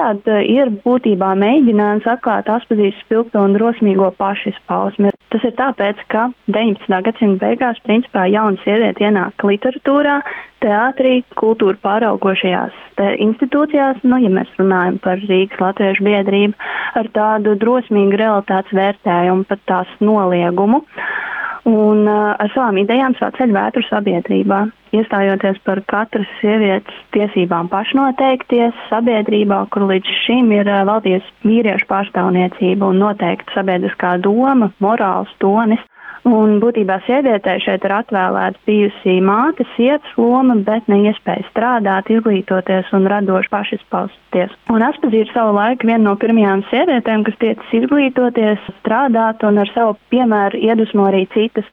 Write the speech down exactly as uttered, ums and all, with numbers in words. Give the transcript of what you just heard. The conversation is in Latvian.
izstāde ir būtībā mēģinājums atklāt Aspazijas spilgto un drosmīgo pašizpausmi. Tas ir tāpēc, ka deviņpadsmitā gadsimta beigās principā jauna sieviete ienāk literatūrā, teātrī, kultūru pāraugošajās institūcijās, nu, ja mēs runājam par Rīgas latviešu biedrību, ar tādu drosmīgu realitātes vērtējumu, pat tās noliegumu. Un uh, ar savām idejām sāk ceļ vētru sabiedrībā, iestājoties par katras sievietes tiesībām pašnoteikties sabiedrībā, kur līdz šim ir uh, valdījusi vīriešu pārstāvniecība un noteikta sabiedriskā doma, morāls tonis. Un būtībā sievietei šeit ir atvēlēta bijusī mātes, sievas loma, bet ne iespēja strādāt, izglītoties un radoši pašizpausties. Un Aspazija ir savu laiku viena no pirmajām sievietēm, kas tiecas izglītoties, strādāt un ar savu piemēru iedvesmo arī citas.